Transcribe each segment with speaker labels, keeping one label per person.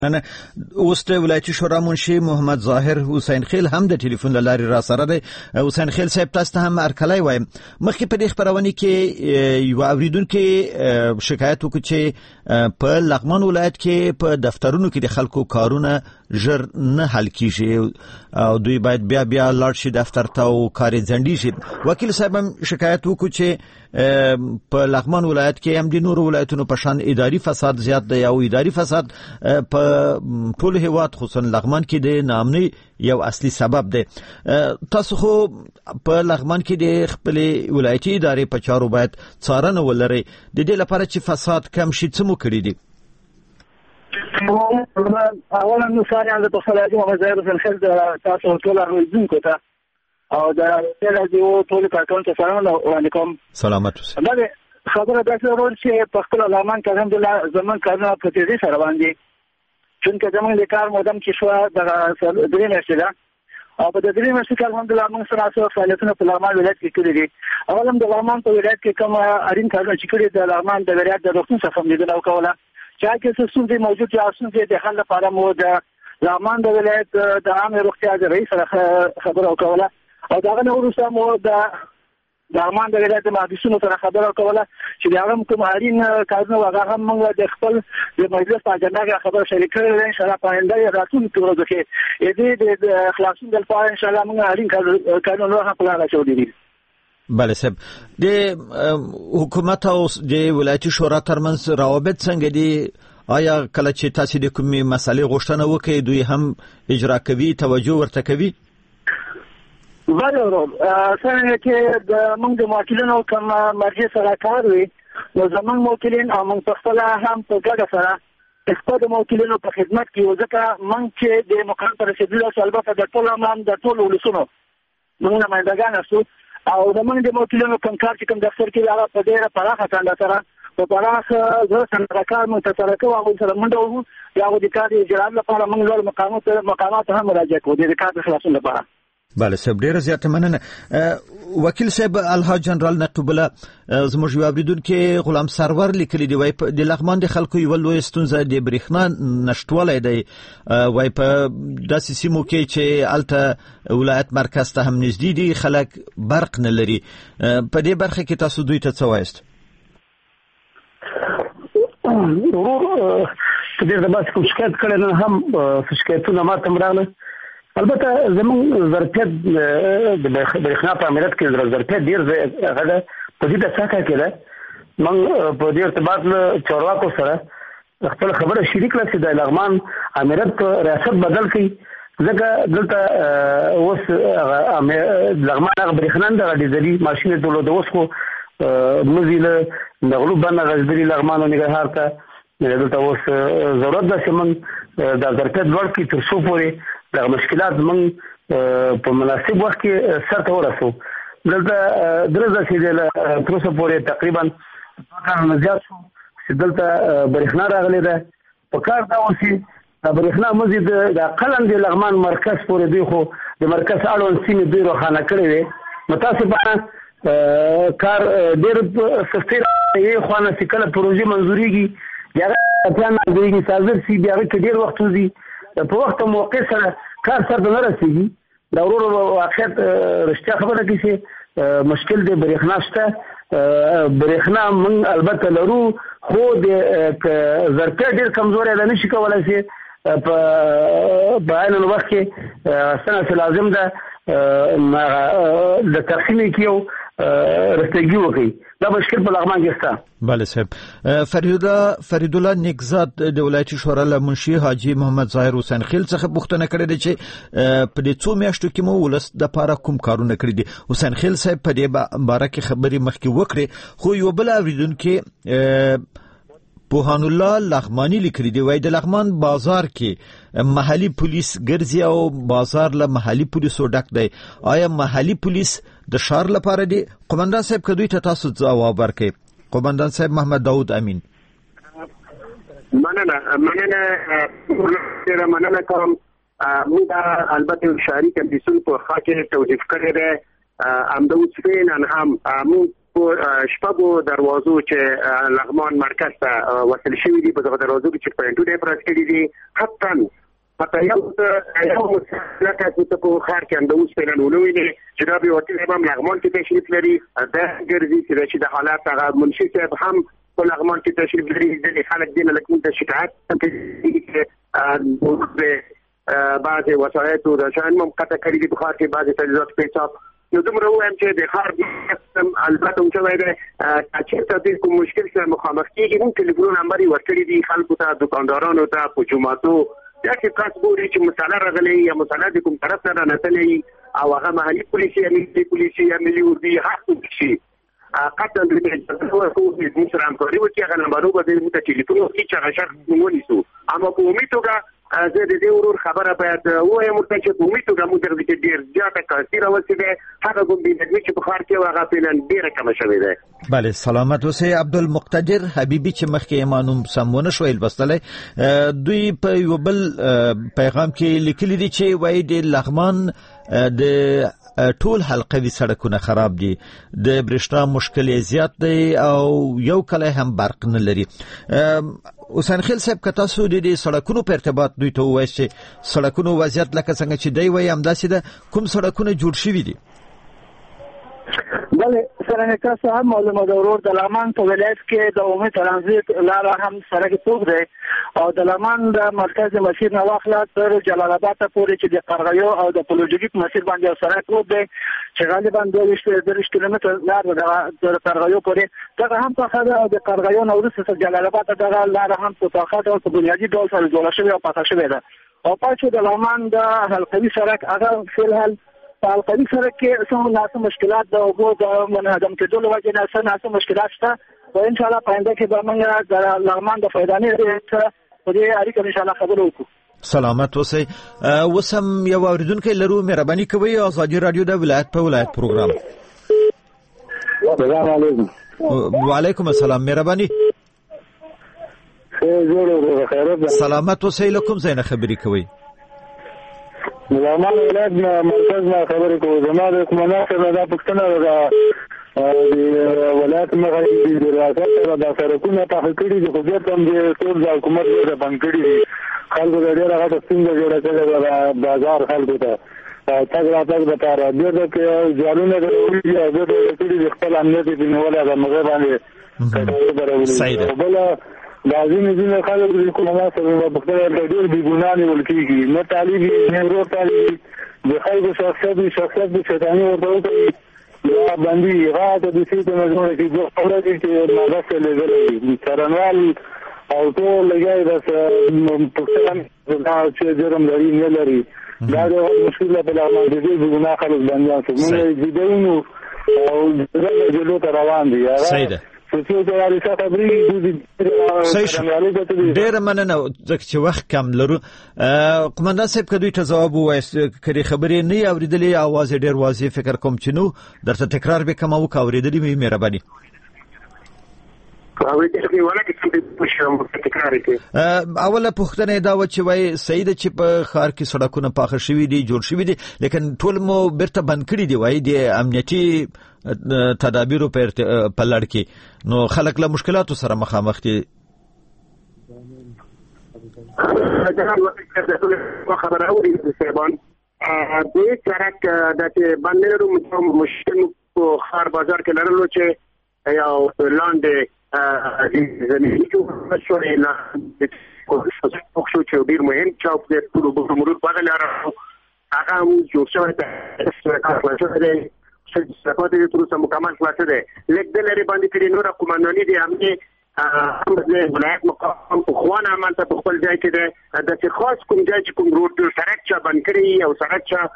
Speaker 1: انا اوس د ولایتي شورا منشي محمد ظاهر حسین خیل هم د ټلیفون لاري را سره دی. حسین خیل صاحب تاسو ته هم ارکلای وایم. مخکې په دې خبرونه کې یو اوریدونکو شکایت وکړ چې په لغمان ولایت کې په دفترونو کې د خلکو کارونه ژر نه حل کیږي او دوی باید بیا لاړ شي دفتر ته او کاري ځنډي شي. وکیل صاحب هم شکایت وکړ چې په لغمان ولایت کې هم د نورو ولایتونو په شان اداري فساد زیات دی او اداري فساد په ټول هیواد خصوصا لغمان کې د ناامنۍ یو اصلي سبب دی. تاسو خو په لغمان کې د خپل ولایتي ادارې په چارو باید څارنه ولرئ. د دې لپاره چې فساد کم شي څه مو کړی دي؟
Speaker 2: اولا نو ساري عند تصالح محمد ظاهر حسین خیل تاسو ټول اوریدونکو ته او دا رادیو ټول کارکونکو ته سلام علیکم.
Speaker 1: سلامت اوسئ.
Speaker 2: دا خبره داسې ورول چې په خپل لغمان کې الحمدلله زمون کارونه په تیزی سره باندې چونکه زمون د کار مودم چې شو د درې میاشتې ده او په درې میاشتې کې الحمدلله موږ سره څو فعالیتونه په لغمان ولایت کې کړي دي. اولا د لغمان په ولایت کې کوم اړین کارونه چې کړي د لغمان د ولایت د روغتون څخه لیدنه وکوله چې هغه څه ستونزې موجود دي او ستونزې د حل لپاره مو د لغمان د ولایت د عامه روغتیا د رئیس سره خبرو وکوله او دا غو وروسته مو د لغمان د ولایت مهندسینو سره خبرو وکوله چې دا هم کوم اړین کارونه هغه هم موږ د خپل د مجلس په اجنډا کې خبرو شریک کړل. ان شاء الله په آینده راتلونکي ورځو کې د خلاصون د لپاره ان شاء الله موږ اړین کارونه هم پلان راچولې دي.
Speaker 1: بله صاحب، د حکومت او د ولایتي شورا ترمنځ روابط څنګه دي؟ آیا کله چې تاسو د کومې مسلې غوښتنه وکړئ دوی هم اجرا کوي، توجه ورته کوي؟
Speaker 2: بله ورور، څنګه چې د موږ د موکلینو کوم مرجع سره کار وي نو زموږ موکلین او موږ په خپله هم په ګډه سره خپل د موکلینو په خدمت کې یو ځکه موږ چې د مقام پر رسېدلو سره البته د ټول عام د ټول ولسونو موږ نمایندګان یو او زموږ د موکلینو کوم کار چې کوم دفتر کې هغه په ډېره پراخه څنډه سره په پراخه زړه څنګه کار موږ ته سره کوو هغوی سره منډه وهو یا هغوی د کار د اجرا لپاره موږ لوړ مقامات هم مراجعه کوو د کار د خلاصون لپاره.
Speaker 1: بله صاحب، ډیره زیاته مننه. وکیل صاحب الحاج جنرال نقیب الله، زموږ یو اوریدونکو غلام سرور لیکلی دی وای د لغمان د خلکو یو لوی ستونزه د برېښنا نشټوالی دی. وای په داسې سیمو کې چې الته ولایت مرکز ته هم نږدې دي خلک برق نه لري. په دې برخه کې تاسو دوی ته څه وایست؟
Speaker 2: ورور ډېر د بس کوم شکایت کړی نه هم شکایتونه ما ته راغله. البته زمون ظرفیت د برېښنا په امریت کې ظرفیت ډېر هغه په دې ځکه کې ده موږ په دې ارتباط له چارواکو سره خپل خبره شریک کړه چې د لغمان امریت ریاست بدل کړي ځکه دلته اوس لغمان هغه برېښنا د ډیزلي ماشین ټولو د اوس خو مزیله نغلو باندې غزدري لغمان او نګهار ته دلته اوس ضرورت ده چې موږ د ظرفیت لوړ کړي تر څو پورې دا مشکلات موږ په مناسب وخت کې سر ته ورسو. دلته درځه چې د تر اوسه پورې تقریبا کارونه زیات شو چې دلته برېښنا راغلې ده. په کار دا اوسي د برېښنا مزید د قلم د لغمان مرکز پورې دی خو د مرکز اړوند سیمې دوی روښانه کړې وي. متاسفانه کار ډېر سستي یې خوانه چې کله پروژې منظورېږي یا پلان دوی سازر سي بیا کې ډېر وخت وځي په وخت موقع سره کار سره نه رسیږي. دا ورور واقعیت رښتیا خبره کوي چې مشکل د برېښنا شته. برېښنا موږ البته لرو خو د ظرفیت ډېر کمزوری ده، نشي کولی چې په عین وخت کې څنګه لازم ده د تقسیم کې یو رستګي وکړي. دا مشکل په لغمان کې شته.
Speaker 1: بله صاحب، فرید الله نیکزاد د ولایتي شورا له منشي حاجي محمد ظاهر حسین خیل څخه پوښتنه کړې ده چې په دې څو میاشتو کې مو ولس د پاره کوم کارونه کړي دي. حسین خیل صاحب په دې باره کې خبرې مخکې وکړې خو یو بل اوریدونکو بوهان الله لغمانی لیکلی دی وای د لغمان بازار کې محلي پولیس ګرځي او بازار له محلي پولیسو ډک دی. آیا محلي پولیس د شهر لپاره دی؟ قومندان صاحب که دوی ته تاسو ځواب ورکړئ. قومندان صاحب محمد داود امین.
Speaker 3: مننه کوم. موږ البته شهري کمیسیون په خاطر توظیف کړی دی. همدا اوس فعلا هم موږ شپږو دروازو چې لغمان مرکز ته وصل شوي دي په دغه دروازو کې چې پوینټونه پراته کړي دي حتی پته یو مسلکه چې په خار کې اند اوس په ننولوي دي چې دا به وتی امام لغمان کې تشریف لري دا ګرځي چې د حالات هغه منشي صاحب هم په لغمان کې تشریف لري د خلک دین له کوم شکایت کوي بعض وسایط او د شان ممکن کړي دي په خار کې بعض تجهیزات پیچاب نو دومره وایم چې د خار البته هم شوی دی چې تاسو کوم مشکل سره مخامخ کیږئ ممکن ټلیفون نمبر ورکړي دي خلکو ته دکاندارانو ته په جمعاتو یا چې تاسو ګورئ چې مسله راغلي یا مسله د کوم طرف نه راتللې او هغه محلي پولیسي یا ملي پولیسي یا ملي اردو هڅه شي قطعا د دې د سره همکاري وکړي هغه نمبرونه به د ټلیفون کې چې هغه شخص ونیسو اما په امید توګه زه د دې ورور خبره باید وایم چې په امید توګه موږ د دې ډیر زیاته کاستي راوځي هغه کوم دې چې په خار کې هغه پلان ډیر کم شوی دی.
Speaker 1: بله سلامت اوسئ. عبدالمقتدر حبیبی چې مخکې مانوم سمونه شویل بستلې دوی په یو بل پیغام کې لیکلي دي چې وایي د لغمان د ټول حلقوي سړکونه خراب دي د برېښنا مشکل زیات دی او یو کله هم برق نه لري. حسین خیل صاحب که تاسو د دې سړکونو په ارتباط دوی ته ووایئ چې سړکونو وضعیت لکه څنګه چې دی وایي همداسې ده کوم سړکونه جوړ شوي دي؟
Speaker 4: بله سره تاسو هم معلومه ده ورور د لغمان په ولایت کې د عمومي ترانزیت لاره هم سړک پوخ دی او د لغمان د مرکز مسیر نه واخله تر جلال آباد پورې چې د قرغیو او د پولوژیک مسیر باندې سړک وو دی چې غالبا 22 کیلومتر لار د قرغیو پورې دغه هم په خاطر د قرغیو نو وروسته جلال آباد دغه لاره هم په خاطر او په بنیادی ډول سره جوړه شوې او پاتې شوې ده او پاتې د لغمان د حلقوي سړک هغه فعل په حلقوي سړک کې څو ناسم مشکلات د اوبو د منهدم کېدو له وجې نه ناسم مشکلات شته او ان شاء الله پاینده کې به موږ د لغمان د فایدانې په دې اړیکه ان شاء الله خبرو وکړو.
Speaker 1: سلامت اوسئ. اوس هم یو اوریدونکی لرو مهرباني کوئ ازادي رادیو د ولایت په ولایت پروګرام.
Speaker 4: السلام علیکم.
Speaker 1: وعلیکم السلام مهرباني. سلامت اوسئ. لکم زینه خبرې کوئ.
Speaker 4: لغمان ولایت مرکز نه خبرې کوو. زما د کومناک نه دا پښتنه ده د ولایت مغربي د ریاست سره د سړکونو په حقیقي د خدای ته د ټول د حکومت د بند کړي دي خلکو د ډېر هغه څنګه جوړه کړي د بازار خلکو ته تاګ راتګ لپاره د کې ځالونه د ویډیو او د کړي خپل امنیت د نیولای د مغرب باندې
Speaker 1: صحیح ده.
Speaker 4: لازم دي نه خلک د کومه سره په خپل ډېر بي ګناه نیول کیږي نه طالبي نه ورو طالبي د خلکو شخصیت د شیطانی ورته یا باندې هغه د سیستم مجموعه کې د خبرې چې ماده لګلې څرنوال او ټول لګای د پښتون چې جرم لري نه لري دا د مشکل په لاره د دې ګناه خلک باندې څه موږ دې او د جلو ته روان دي.
Speaker 1: صحیح ده. ډېر مننه ځکه چې وخت کم لرو. قومندان صاحب که دوی ته ځواب ووایست کړي خبرې نه اورېدلې اواز ډېر واضح فکر کوم چې نو درته تکرار به کوم او اورېدلې مې مهرباني اوله پوښتنه دا و چې وای سید چې په خار کې سړکونه پاخه شوي دي جوړ شوي دي لیکن ټول مو بیرته بند کړي دي وای د امنیتي تدابیرو په لړ کې نو خلک له مشکلاتو سره مخامخ دي.
Speaker 3: خبره اوري د سیبان د سړک د باندې مشکل په خار بازار کې لرلو چې یو لاندې زمینی جو شوی نه پوښتنه چې ډیر مهم چاپ د ټول مرور په لاره هغه جوړ شوی د کارخانه ده چې څنګه د تر اوسه مکمل خلاصه ده لیکن لري باندې کړي نور کومانونی دي هم د ولایت مقام په خوانه عمل ته خپل ځای کې ده د خاص کوم ځای چې کوم روډ سړک چا بند کړي او سړک چا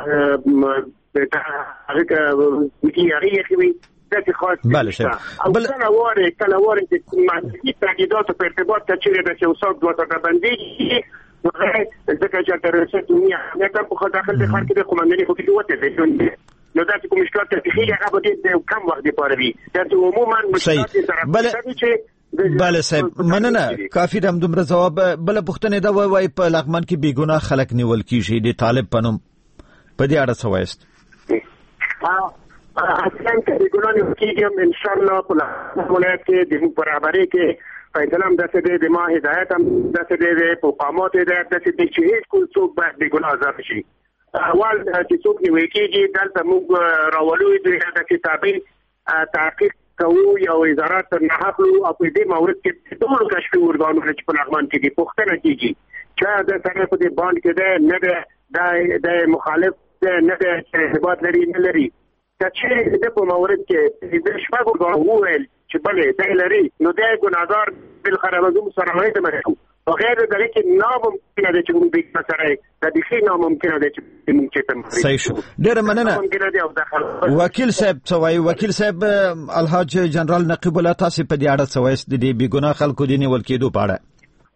Speaker 3: هغه کیږي کوي د خاص
Speaker 1: بله شب
Speaker 3: بل کله واره د معنوي تاکیدات په ارتباط ته چې د شوصات دوه ته باندې ځکه چې ترڅو دنیا نه ته په داخل د خار کې د قومنداني خو کې وته دي نو دا کوم مشکلات تخیل هغه به د کم وخت لپاره وي دا عموما مشکلات سره
Speaker 1: بله صاحب مننه کافی دم دومره جواب. بل پوښتنه دا وای په لغمان کې بیګناه خلک نیول کیږي د طالب پنوم په دې اړه څه وایست؟
Speaker 3: اصلا کې ګونانه کېږم ان شاء الله په ولایت کې د برابرۍ کې فیصله هم داسې دی د ما هدایت هم داسې دی د حکومت هدایت داسې دی چې هیڅ کوم څوک باید بې ګناه آزاد شي. اول چې څوک نیول کېږي دلته موږ راولو د کتابي تحقیق کوو یا وزارت نه اخلو او په دې مورد کې ټول کشفي ارګانونه چې په لغمان کې دي پوښتنه کېږي چې د سره په دې باند کې ده نه د مخالف ده نه د ارتباط لري نه لري چې د په مورد کې د شپږ ارګان وویل چې بلې د لري نو د ګناګار بل خرابزم سره نه تمرکو او غیر دغه کې ناممکن دی چې موږ به سره د دې ناممکن دی چې موږ چې تم
Speaker 1: صحیح شو. ډېر مننه وکیل صاحب څوای وکیل صاحب الحاج جنرال نقیب الله تاسو په دې اړه څوای د دې بې ګناه خلکو د نیول کېدو په اړه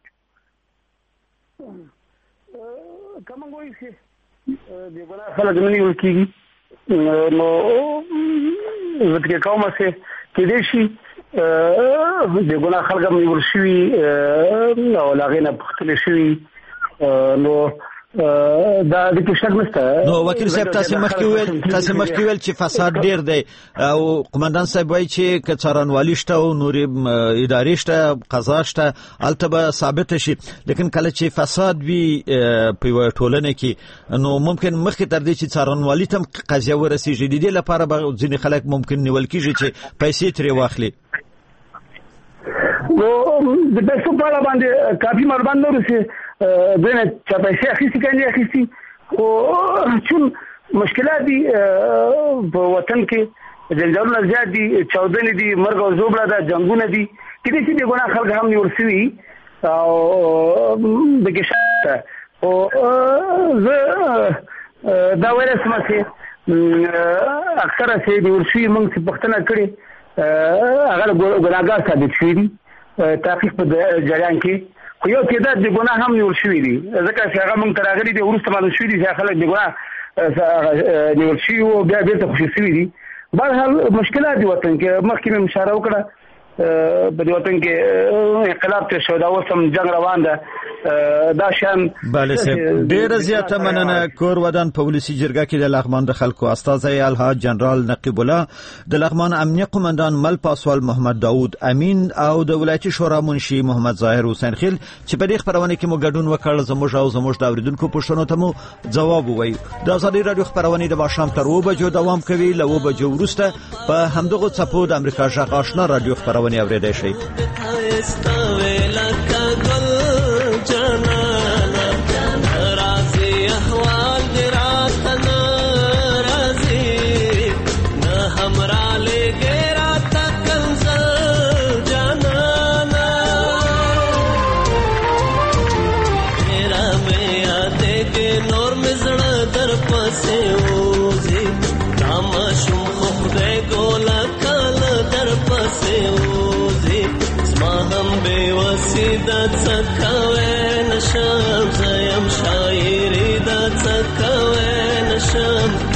Speaker 2: کوم وایي چې بې ګناه خلک نه نیول کېږي نو ځکه کومه څه کې دې شي د ګناه خلک هم نیول شوي او هغې نه پوښتنې شوي نو دا د کې شک نشته.
Speaker 1: نو وکیل صاحب تاسو مخکې ویل چې فساد ډیر دی او قومندان صاحب وایي چې که څارنوالي شته او نورې ادارې شته قضا شته هلته به ثابته شي لیکن کله چې فساد وي په یوه ټولنه کې نو ممکن مخکې تر دې چې څارنوالي ته هم قضیه ورسېږي د دې لپاره به ځینې خلک ممکن نیول کېږي چې پیسې ترې واخلي.
Speaker 2: نو د پیسو په اړه باندې کافي معلومات نه ورسي دنه چې پیسې اخیستي کني اخیستي خو چون مشکلات دي په وطن کې جنجالونه زیات دي چاودنې دي مرګ او زوبړه ده جنگونه دي کله چې د ګناه خلک هم نیول شوي او د ګشته او زه دا ویل سم چې اکثره چې نیول شوي موږ څه پښتنه کړي هغه ګناهګار ثابت شوي دي تحقیق په جریان کې خو یو تعداد د ګناه هم نیول شوي دي ځکه چې هغه موږ ته راغلي دي وروسته معلوم شوي دي چې خلک د ګناه نیول شوي او بیا بیرته خوشي شوي دي. بهرحال مشکلات دي وطن کې مخکې مې اشاره وکړه په دې وطن کې انقلاب ته شو دا اوس هم جنگ روان ده دا شان
Speaker 1: بله صاحب ډیره زیاته مننه. کور ودان په ولسي جرګه کې د لغمان د خلکو استازی الحاج جنرال نقیب الله د لغمان امنیه قومندان مل پاسوال محمد داود امین او د ولایتي شورا منشي محمد ظاهر حسین خیل چې په دې خبرونه کې مو ګډون وکړ زموږ د اوریدونکو پوښتنو ته مو جواب ووایو. د ازادي رادیو خبرونه د ماښام تر 2 بجو دوام کوي. له 2 بجو وروسته په همدغه څپو د امریکا غږ آشنا رادیو خبرونه اوریدای شئ.
Speaker 5: دا څکوي نشم زیم شاعری دا څکوي نشم